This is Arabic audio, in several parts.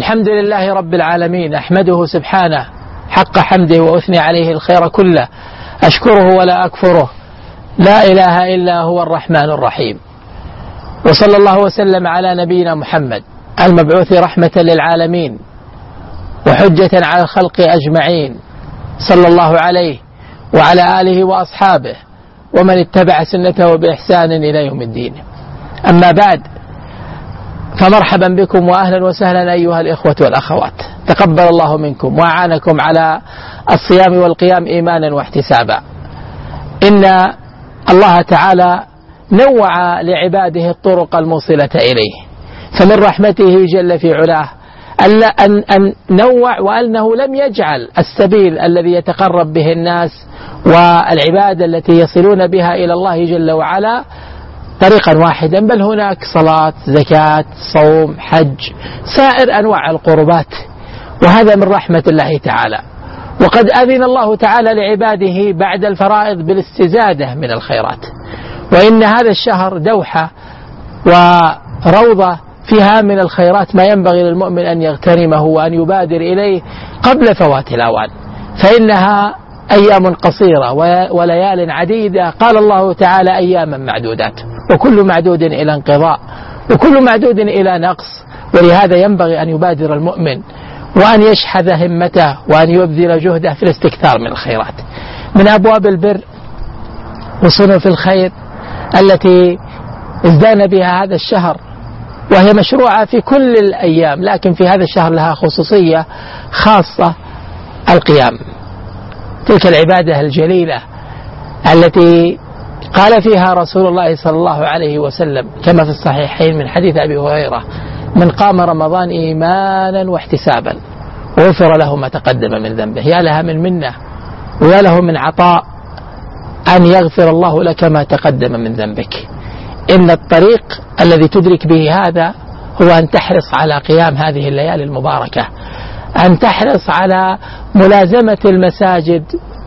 الحمد لله رب العالمين، أحمده سبحانه حق حمده وأثني عليه الخير كله، أشكره ولا أكفره، لا إله إلا هو الرحمن الرحيم. وصلى الله وسلم على نبينا محمد المبعوث رحمة للعالمين وحجة على الخلق أجمعين، صلى الله عليه وعلى آله وأصحابه ومن اتبع سنته بإحسان إلى يوم الدين. أما بعد، فمرحبا بكم وأهلا وسهلا أيها الإخوة والأخوات، تقبل الله منكم وأعانكم على الصيام والقيام إيمانا واحتسابا. إن الله تعالى نوع لعباده الطرق الموصلة إليه، فمن رحمته جل في علاه أن نوع، وأنه لم يجعل السبيل الذي يتقرب به الناس والعبادة التي يصلون بها إلى الله جل وعلا طريقا واحدا، بل هناك صلاة، زكاة، صوم، حج، سائر أنواع القربات، وهذا من رحمة الله تعالى. وقد أذن الله تعالى لعباده بعد الفرائض بالاستزادة من الخيرات، وإن هذا الشهر دوحة وروضة فيها من الخيرات ما ينبغي للمؤمن أن يغتنمه وأن يبادر إليه قبل فوات الأوان، فإنها أيام قصيرة وليال عديدة. قال الله تعالى أياما معدودات، وكل معدود إلى انقضاء، وكل معدود إلى نقص، ولهذا ينبغي أن يبادر المؤمن وأن يشحذ همته وأن يبذل جهده في الاستكثار من الخيرات. من أبواب البر وصنوف الخير التي ازدان بها هذا الشهر، وهي مشروعة في كل الأيام، لكن في هذا الشهر لها خصوصية خاصة، القيام، تلك العبادة الجليلة التي قال فيها رسول الله صلى الله عليه وسلم كما في الصحيحين من حديث أبي هريرة: من قام رمضان إيمانا واحتسابا غفر له ما تقدم من ذنبه. يا لها من منة ويا له من عطاء أن يغفر الله لك ما تقدم من ذنبك. إن الطريق الذي تدرك به هذا هو أن تحرص على قيام هذه الليالي المباركة، أن تحرص على ملازمة المساجد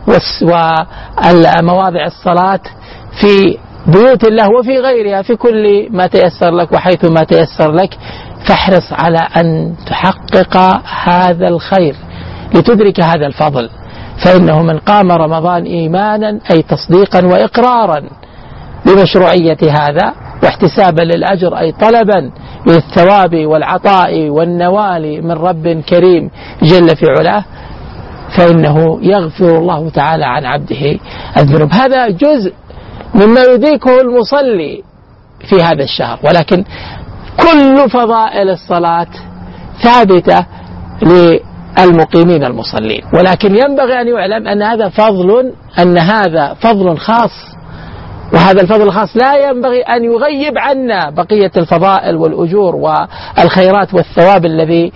ومواضع الصلاة في بيوت الله وفي غيرها، في كل ما تيسر لك وحيث ما تيسر لك، فاحرص على أن تحقق هذا الخير لتدرك هذا الفضل. فإنه من قام رمضان إيمانا أي تصديقا وإقرارا بمشروعية هذا، واحتسابا للأجر أي طلبا للثواب والعطاء والنوال من رب كريم جل في علاه، فإنه يغفر الله تعالى عن عبده الذنوب. هذا جزء مما يدركه المصلي في هذا الشهر، ولكن كل فضائل الصلاة ثابتة للمقيمين المصلين، ولكن ينبغي أن يعلم أن هذا فضل خاص، وهذا الفضل الخاص لا ينبغي أن يغيب عنا بقية الفضائل والأجور والخيرات والثواب الذي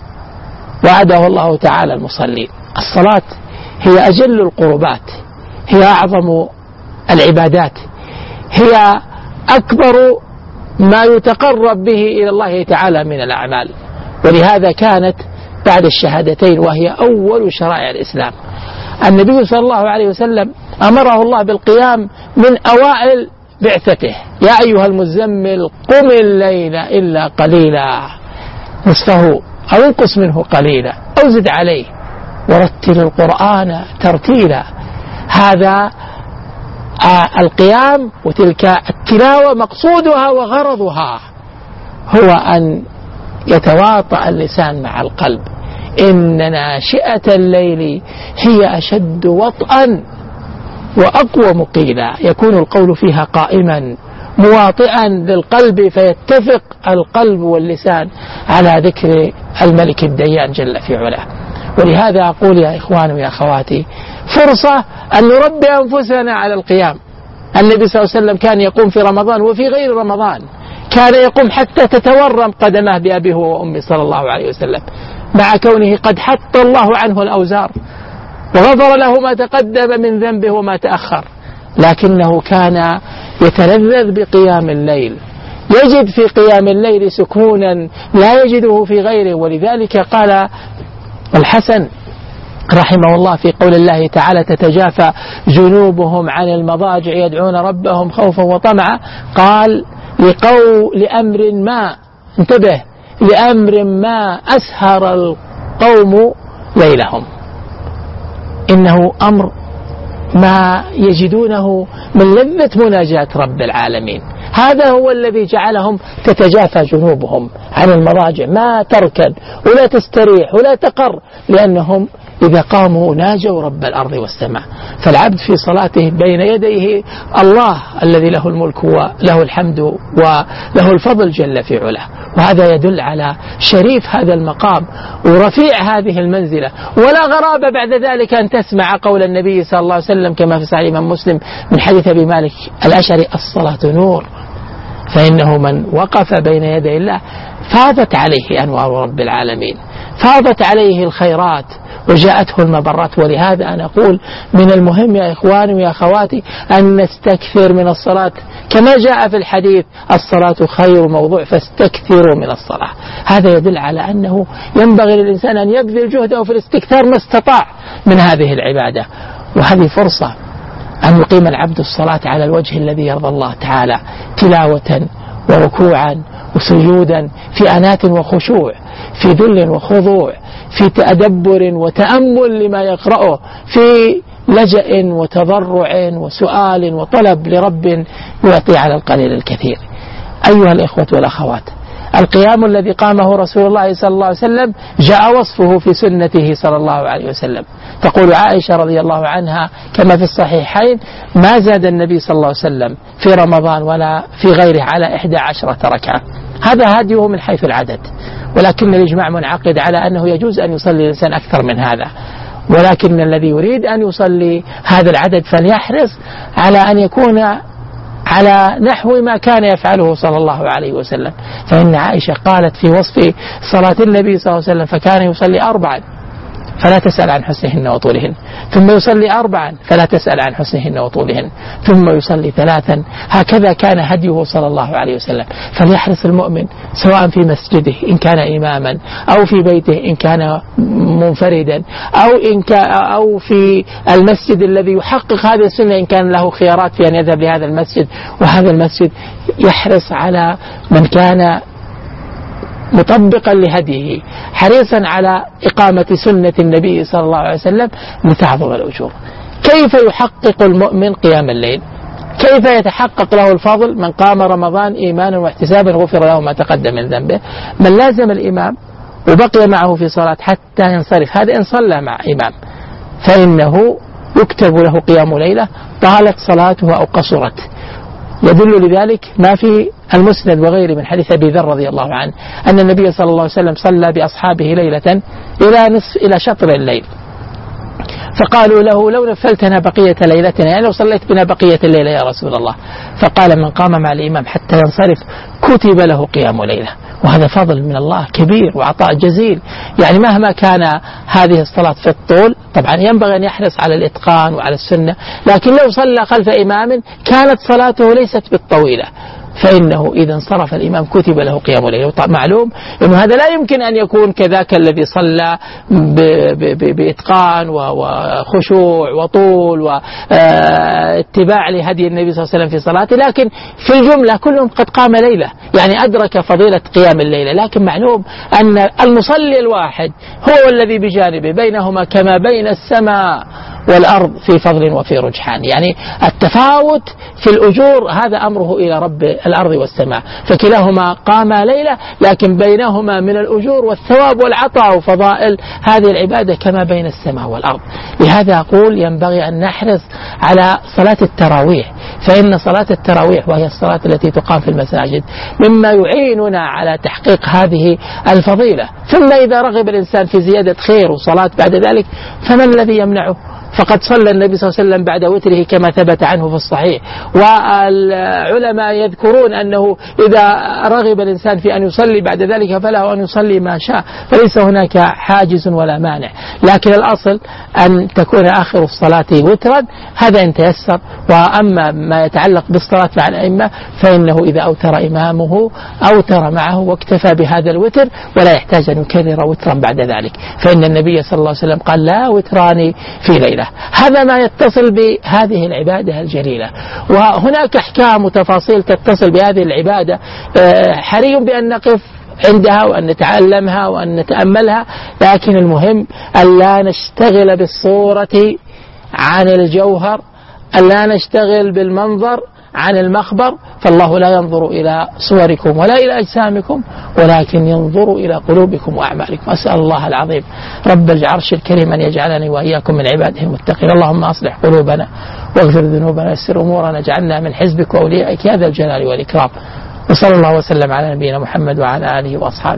وعده الله تعالى المصلين. الصلاة هي أجل القربات، هي أعظم العبادات، هي أكبر ما يتقرب به إلى الله تعالى من الأعمال، ولهذا كانت بعد الشهادتين وهي أول شرائع الإسلام. النبي صلى الله عليه وسلم أمره الله بالقيام من أوائل بعثته: يا أيها المزمل قم الليل إلا قليلا نصفه أو انقص منه قليلا أو زد عليه ورتل القرآن ترتيلا. هذا القيام وتلك التلاوة مقصودها وغرضها هو أن يتواطأ اللسان مع القلب. إن ناشئة الليل هي أشد وطئا وأقوى مقيلا، يكون القول فيها قائما مواطئا للقلب، فيتفق القلب واللسان على ذكر الملك الديان جل في علاه. ولهذا أقول يا إخواني ويا أخواتي، فرصة أن نربي أنفسنا على القيام. النبي صلى الله عليه وسلم كان يقوم في رمضان وفي غير رمضان، كان يقوم حتى تتورم قدمه بأبيه وأمه صلى الله عليه وسلم، مع كونه قد حط الله عنه الأوزار وغفر له ما تقدم من ذنبه وما تأخر، لكنه كان يتلذذ بقيام الليل، يجد في قيام الليل سكونا لا يجده في غيره. ولذلك قال الحسن رحمه الله في قول الله تعالى: تتجافى جنوبهم عن المضاجع يدعون ربهم خوفا وطمعا، قال لأمر ما، انتبه، لأمر ما أسهر القوم ليلهم، إنه أمر ما يجدونه من لذة مناجاة رب العالمين. هذا هو الذي جعلهم تتجافى جنوبهم عن المضاجع، ما تركن ولا تستريح ولا تقر، لأنهم إذا قاموا ناجوا رب الأرض والسماء. فالعبد في صلاته بين يديه الله الذي له الملك وله الحمد وله الفضل جل في علاه، وهذا يدل على شريف هذا المقام ورفيع هذه المنزلة. ولا غرابة بعد ذلك أن تسمع قول النبي صلى الله عليه وسلم كما في صحيح الإمام مسلم من حديث أبي مالك الأشعري: الصلاة نور، فإنه من وقف بين يدي الله فاضت عليه أنوار رب العالمين، فاضت عليه الخيرات وجاءته المبرات. ولهذا أنا أقول من المهم يا إخواني ويا أخواتي أن نستكثر من الصلاة، كما جاء في الحديث: الصلاة خير موضوع فاستكثروا من الصلاة. هذا يدل على أنه ينبغي للإنسان أن يبذل جهده في الاستكثار ما استطاع من هذه العبادة، وهذه فرصة أن يقيم العبد الصلاة على الوجه الذي يرضى الله تعالى، تلاوة وركوعا وسجودا، في أنات وخشوع، في ذل وخضوع، في تدبر وتأمل لما يقرأه، في لجأ وتضرع وسؤال وطلب لرب يعطي على القليل الكثير. أيها الإخوة والأخوات، القيام الذي قامه رسول الله صلى الله عليه وسلم جاء وصفه في سنته صلى الله عليه وسلم. تقول عائشة رضي الله عنها كما في الصحيحين: ما زاد النبي صلى الله عليه وسلم في رمضان ولا في غيره على 11 ركعة. هذا هديه من حيث العدد، ولكن الإجماع منعقد على أنه يجوز أن يصلي الإنسان أكثر من هذا، ولكن الذي يريد أن يصلي هذا العدد فليحرص على أن يكون على نحو ما كان يفعله صلى الله عليه وسلم. فإن عائشة قالت في وصف صلاة النبي صلى الله عليه وسلم: فكان يصلي 4 فلا تسأل عن حسنهن وطولهن، ثم يصلي 4 فلا تسأل عن حسنهن وطولهن، ثم يصلي 3. هكذا كان هديه صلى الله عليه وسلم. فليحرص المؤمن سواء في مسجده إن كان إماما، أو في بيته إن كان منفردا، أو في المسجد الذي يحقق هذه السنة إن كان له خيارات في أن يذهب لهذا المسجد، وهذا المسجد يحرص على من كان مطبقا لهديه حريصا على إقامة سنة النبي صلى الله عليه وسلم لتعظم الأجور. كيف يحقق المؤمن قيام الليل؟ كيف يتحقق له الفضل؟ من قام رمضان إيمانا واحتسابا غفر له ما تقدم من ذنبه. من لازم الإمام وبقي معه في صلاة حتى ينصرف، هذا إن صلى مع إمام فإنه يكتب له قيام ليلة طالت صلاته أو قصرت. يدل لذلك ما في المسند وغيره من حديث أبي ذر رضي الله عنه أن النبي صلى الله عليه وسلم صلى بأصحابه ليلة إلى شطر الليل، فقالوا له: لو نفلتنا بقية ليلتنا، يعني لو صليت بنا بقية الليلة يا رسول الله. فقال: من قام مع الإمام حتى ينصرف كتب له قيام ليلة. وهذا فضل من الله كبير وعطاء جزيل. يعني مهما كان هذه الصلاة في الطول، طبعا ينبغي أن يحرص على الإتقان وعلى السنة، لكن لو صلى خلف إمام كانت صلاته ليست بالطويلة، فإنه إذا انصرف الإمام كتب له قيام الليل. معلوم أنه هذا لا يمكن أن يكون كذاك الذي صلى بإتقان وخشوع وطول واتباع لهدي النبي صلى الله عليه وسلم في صلاته، لكن في الجملة كلهم قد قام ليلة، يعني أدرك فضيلة قيام الليلة. لكن معلوم أن المصلي الواحد هو الذي بجانبه بينهما كما بين السماء والأرض في فضل وفي رجحان، يعني التفاوت في الأجور هذا أمره إلى رب الأرض والسماء، فكلاهما قام ليلة لكن بينهما من الأجور والثواب والعطاء وفضائل هذه العبادة كما بين السماء والأرض. لهذا أقول ينبغي أن نحرص على صلاة التراويح، فإن صلاة التراويح وهي الصلاة التي تقام في المساجد مما يعيننا على تحقيق هذه الفضيلة. ثم إذا رغب الإنسان في زيادة خير وصلاة بعد ذلك فما الذي يمنعه؟ فقد صلى النبي صلى الله عليه وسلم بعد وتره كما ثبت عنه في الصحيح، والعلماء يذكرون أنه إذا رغب الإنسان في أن يصلي بعد ذلك فله أن يصلي ما شاء، فليس هناك حاجز ولا مانع، لكن الأصل أن تكون آخر الصلاة وترا، هذا إن تيسر. وأما ما يتعلق بالصلاة مع الأئمة فإنه إذا أوتر إمامه أوتر معه واكتفى بهذا الوتر ولا يحتاج أن يكرر وترا بعد ذلك، فإن النبي صلى الله عليه وسلم قال: لا وتران في ليلة. هذا ما يتصل بهذه العبادة الجليلة. وهناك أحكام وتفاصيل تتصل بهذه العبادة، حري بأن نقف عندها وأن نتعلمها وأن نتأملها، لكن المهم أن لا نشتغل بالصورة عن الجوهر، أن لا نشتغل بالمنظر عن المخبر. فالله لا ينظر إلى صوركم ولا إلى أجسامكم، ولكن ينظر إلى قلوبكم وأعمالكم. أسأل الله العظيم رب العرش الكريم أن يجعلني وإياكم من عباده المتقين. اللهم أصلح قلوبنا واغفر ذنوبنا ويسر أمورنا، اجعلنا من حزبك وأوليائك يا ذا الجلال والإكرام. وصلى الله وسلم على نبينا محمد وعلى آله وأصحابه.